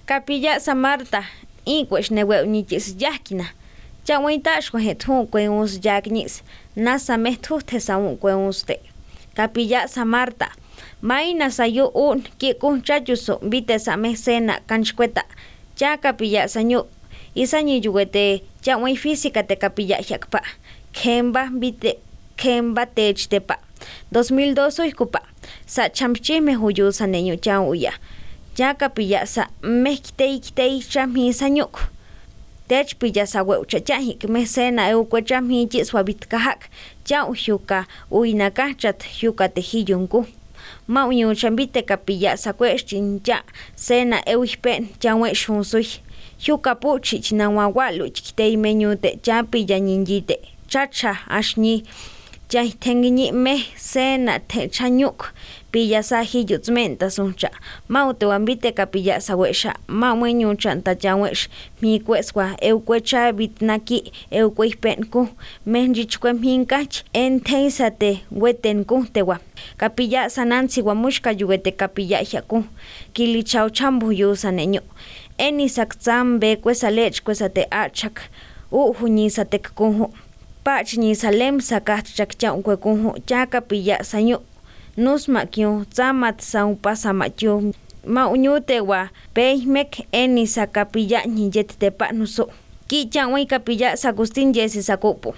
Capilla Samarta, inquesh newe unitis yakina. Chawaitash cohetun queus yaknis, nasa metu tesaun queuste. Capilla Samarta, maina sayu un kikun chayuso vite sa mesena canchqueta. Ya capilla sañu, isañi yuguete, chawai física te capilla yakpa. Kemba vite, kemba techtepa. 2002 ikupa, sa chamchi me huyusa neñu chauya. Ya capilla sa mekitei chami sañuk. Tech pilla sa weucha chahik mesena euquechami jiswabit kahak. Chau hyuka uinaka chat hyuka tejiyunku. Mauñu chambite capilla sa question ya sena euipen chawe shunsui. Hyuka puchi chinawawalu chikitei meñute chapilla ninjite. Chacha ashni Jai tengini me sena te chanyuk pilla sa hiyutsmenta suncha maute wambite capilla sa wesha mamueñu chanta chawesh mi kweswa euquecha bitnaki euqueipenku menjichque minkach enteisate wetenku tewa capilla sanansi wamushka yuguete capilla yaku kili chau chambu yusaneño eni sakzam be kwesa lech kwesa te achak uhunisa tekkunhu Pachni salem sakat chakchau kwekuhu chaka pilla sañu nusma kyu tsamat saun pasamatyu mauñute wa peihmek eni sakapilla nijet tepa nusu ki chawai kapilla sagustin yesi sakupu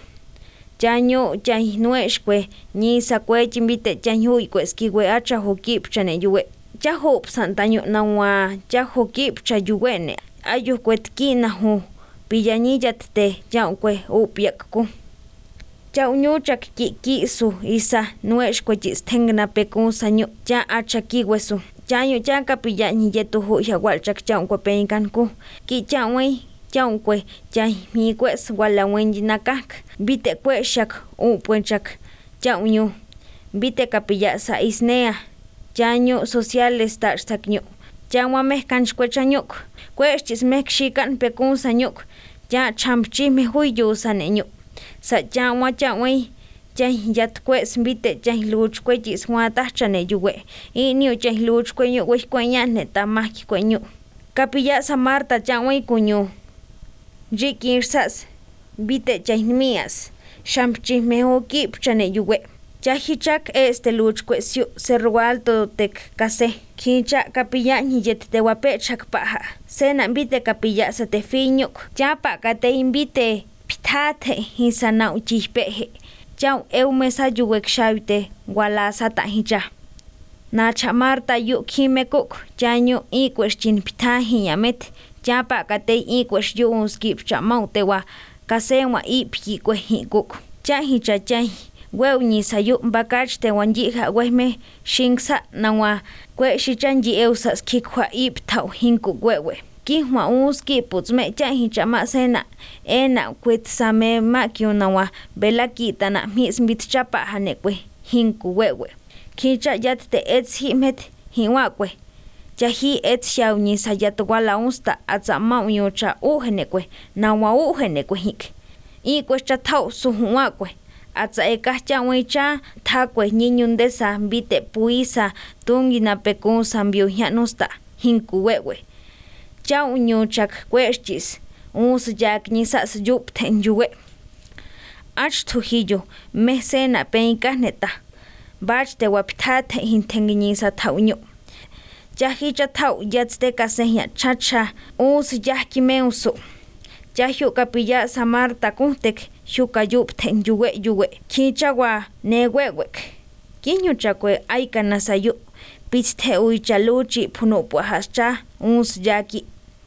chañu chainueshkwe ni sakwe chimbite chañui kweskiwe acha hokip chane yuwe chahop santañu nawa chahokip chayuwene ayu kwetkina hu pillanillat te chawkwe upyakku Chauñuchak kisu isa nueshkwechis tengna pekun sañu cha achakiwesu chañu cha capilla niyetu hu yawalchak chaunkwe penkanku ki chawai chaunkwe chay mikwes wala wenjinakak bite kweshak upwenchak chauñu bite capilla sa isnea chañu sociales tarsakñu chawameh kanchkwechanyuk kweshchis mekshikan pekun sañuk cha chamchime huyu saneñu sa chawa chawai chay yatkwes bite chay luchkwe jiswata chane yuwe inio chay luchkwe yu wehkweña neta mahkikweñu capilla Samarta chawai kuñu rikirsas bite chay mías shampchi mehokip chane yuwe chahichak luchkwe siu Cerro Alto tek kase kincha capilla niyet tewapechak paja sena bite capilla sa tefiñuk chapa kate invite Pitate hinsana uchihpehe chau eumesa yuwek shavite wala sata hija na chamarta yu kimekuk chañu ikwesh chin pitahi yamet chapa kate ikwesh yu unskip chamautewa kasewa ipyikwe hikuk chahija chay wewni sayu bakach te wanjiha wehme shingsa nawa kwe shichanji eusas kikwa iptau hinkuk wewe Kihwa uski putzme chahi chama sena ena kwet same makiunawa belakita na mismit chapa hanekwe hinku wewe kicha yat te himet hiwakwe chahi shauni sayat wala unsta atzama uyocha uhenekwe nawa uhenekwe hik ikwe chatau suhuwakwe atza ekacha wecha thakwe niñundesa bite puisa tungina pekun sambio hianusta hinku wewe Chau ñuchak kweshchis us yak nisas yup ten yuwe ach tuhiyo mesena penka neta bach te wapitate hintenginisa tauñu Chahicha tau yatste kasehya chacha us yaki meusu Chahiu capilla Samarta kuntek hyuka yup ten yuwe kichawa newewek kiñuchakwe aika nasayu Piste uichaluchi punupuahascha uns yaki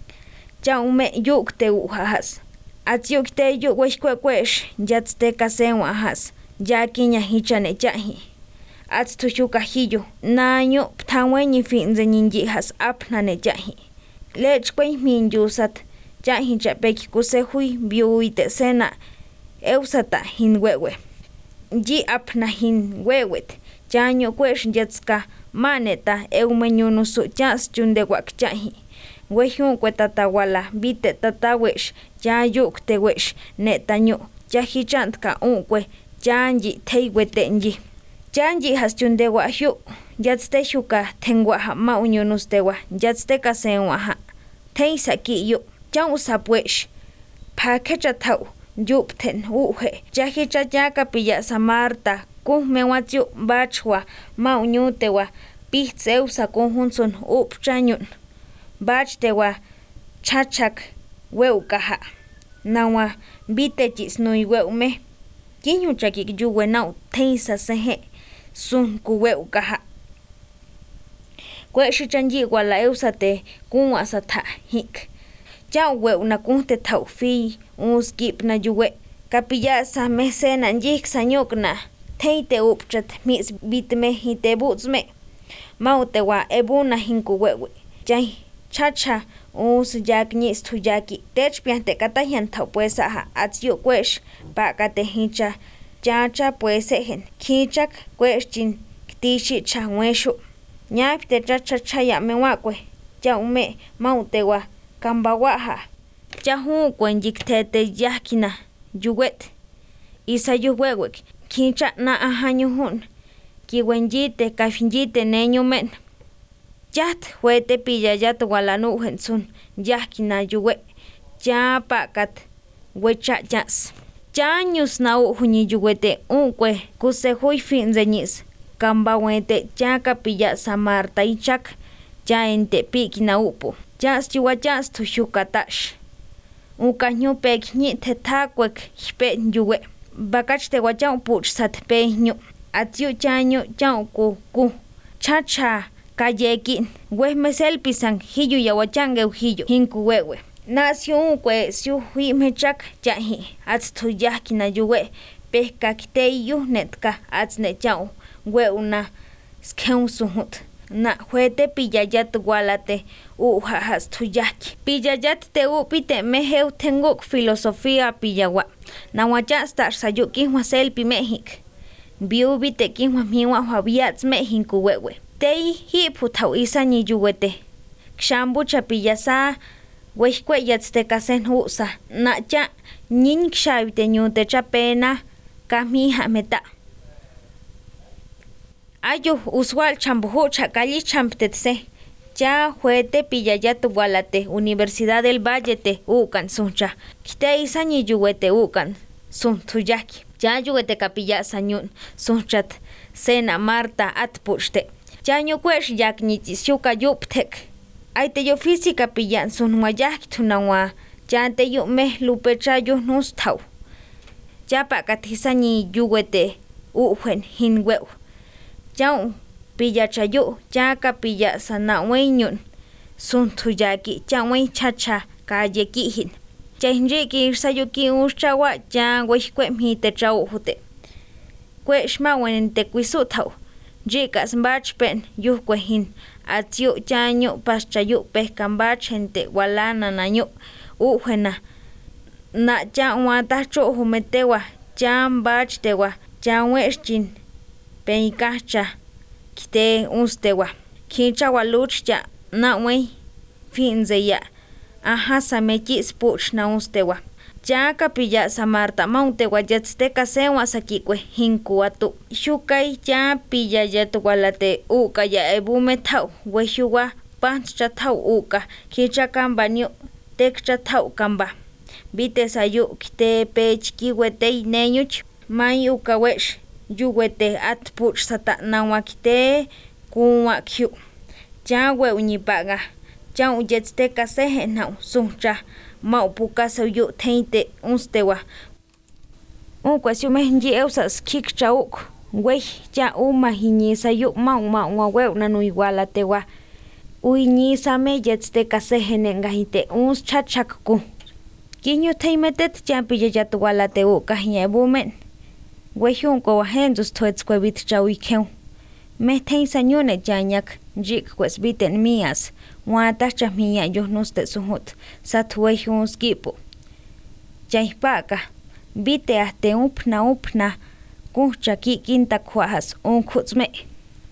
Chaume yukte uhas Atyukte yu weshkwekwesh yatste kasenwahas Yaki ñahichane chahi Atstu yukahiyu Nañu ptaweñi finze ninjihas apnane chahi Lechkwe min yusat Chahi chapeki kusehui biuite sena Eusata hin wewe Yi apna hin wewet Chaño kwesh yatska maneta eumeñunusu chas chundewak chahi Wehun kwetatawala bite tatawesh chayuk tewesh netañu chahichantka unkwe chanyi teiwetenyi chanyi has chundewa hyu yatste hyuka tengwaha mauñunustewa yatste kasenwaha Teisa kiyo, chau sapuesh. Pakecha tau, yupten uhe. Yahicha yaka pilla Samarta. Mewatiu bachwa, maunyutewa. Pihtseusa conjunson upchanyun. Bachtewa chachak weukaha. Nawa bitechis nui weume. Kinyu chakik yuwenau teisa sehe. Sun kuweukaha. Kweshi chanyi wala eusate kunwasata hik. Chau weu na kunte tau fi skip na yuwe. Kapiyasa mesena yik sanyukna. Teite upchat mis bitme hite butzme. Mautewa ebuna hinku wewe. Jai chacha yak nis tu yaki. Techpiante katahian tau puesaha atzio kwesh. Pakate hincha. Chacha puesehen. Kichak kweshin ktishi chanweshu. Nyapte chacha chaya mewakwe. Jaume mautewa kambawaha. Jahu kwen yiktete yakina. Yuwet. Isa yuwewek. Kincha na ahanyuhun. Kiwenyite kafinyite neñumen. Yat huete pilla yat walanuhen sun. Yakina yuwe. Ya pakat. Wecha yas. Chanyus na uhuni yuwete unkwe. Kuse hui fin zeñis. Kamba wete ya kapilla Samarta ichak. Ya ente piki na upu. Yas yuwa yas tu shukatash. Ukanyu pek nyite takwek hpe yuwe. Bakach te wachau puch sat peño. Atiu chanyo chau ku. Chacha kayekin. Weh mesel pisan hiyu ya wachange uhiyo. Hinku wewe. Nacio kwe siu hui mechak chahi. Ats tu yakina yuwe. Pehka kiteyu netka ats ne chau. Weuna skeun suhut. Na huete pillayat walate uhahas tu yaki. Pillayat te upite meheu tenguk filosofía pillawa. Na wacha star sayuki waselpi Mexik. Biubi te kinwa miwa wabiats Mexinku wewe. Tei hipu tau isa ni yuwete. Kshambu chapillasa wehkwe yatste kasen husa. Na cha nin kshabite nyute chapena kamiha meta. Ayu usual chambuhu chakali champtetse. Ya huete pillayat walate Universidad del Valle te ukan suncha. Kite isa ni yuwete ukan sun tuyaki. Ya yuwete kapilla sanyun sunchat sena Marta atpushte. Ya nyukwesh yak nitis yuka yuptek. Aite yo física pillan sun wayak tunawa. Ya te yu meh lupecha yu nustau. Ya pakatisa ni yuwete uhen hinwew. Chau pilla chayu ya kapilla sana weñun sun tuyaki chawen chacha calle kihin chahinriki sayuki uschawa ya wehkwe mite chau hute kwe shmawen te kuisutau jikas bachpen yuhkwehin atiu chanyo paschayu peskambach gente walana nanyo uhena na chawa tacho humetewa cham bachtewa chaweshin Peikacha kite unstewa. Kincha waluchya na wey finzeya. Ahasa mechis puch na unstewa. Ya kapilla Samarta mauntewa yatsteka sewa sakikwe hinkuatu. Shukai ya pilla yatuwalate uka ya ebume tau. Wehuwa pancha tau uka. Kincha kamba nyo tekcha tau kamba. Bite sayu kite pech kiwete nenyuch. May uka wesh. Yuwete atpuch sata nawakite kuwakyu. Ya weuñipaga. Ya uyetsteka sehe nau suncha. Maupuka sayu teinte unstewa. Unkwasiu mehnji eusas kik chauk. Wey ya umahini sayu mau weu nanu igualatewa. Uiñi same yetsteka sehe nengahite uns chachakku. Kinyo teimetet ya pillayatuwalateu kahña bumen. Wehun ko wahendus toets kwebit chawikeu. Mehtein sanyune janyak jik kwes biten mias. Watacha miya yohnuste suhut. Sat wehun skipu. Jaipaka. Bite ahte upna. Kucha ki kinta kwajas unkutsme.